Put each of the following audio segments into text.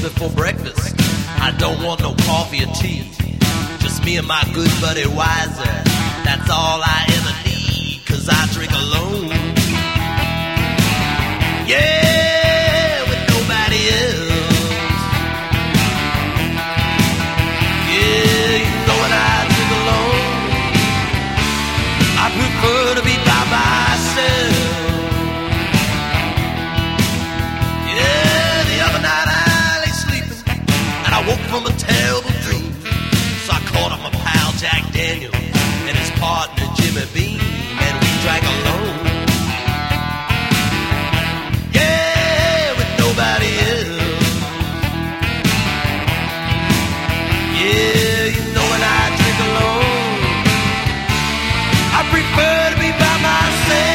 for breakfast. I don't want no coffee or tea. Just me and my good buddy Wiser. That's all I ever need, 'cause I drink alone. Yeah, with nobody else. Yeah, you know when I drink alone, I prefer to be by myself. Yeah, the other night I lay sleeping and I woke from a terrible dream. So I called up my pal Jack Daniels and his partner Jimmy Beam, and we drank alone. Yeah, with nobody else. Yeah, you know when I drink alone, I prefer to be by myself.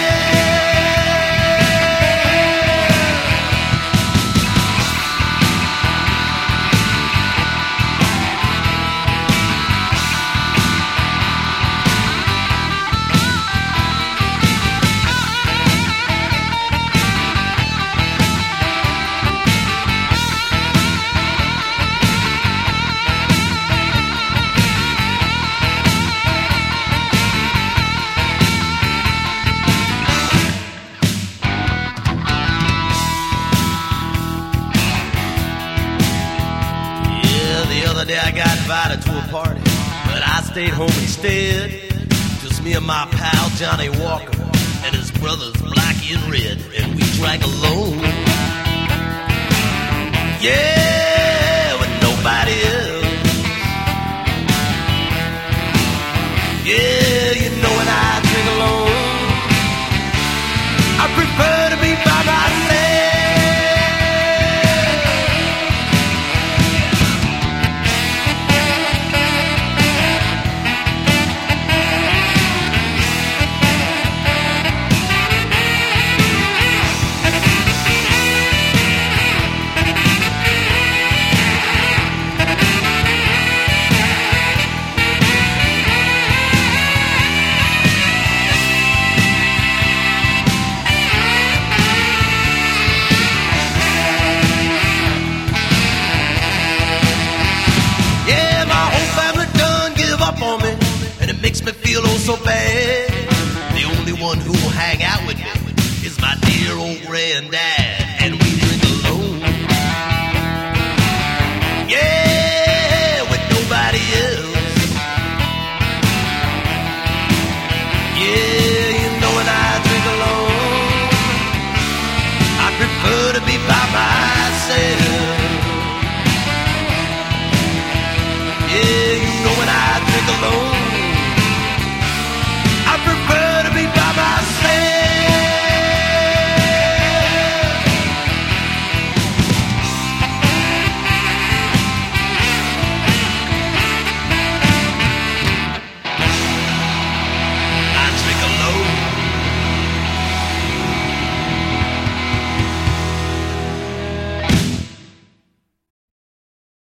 The other day I got invited to a party, but I stayed home instead. Just me and my pal Johnny Walker and his brothers Blackie and Red, and we drank alone. Yeah, with nobody else. Yeah, you know when I drink alone, I prefer to be by myself. Makes me feel oh so bad. The only one who will hang out with me is my dear old granddad.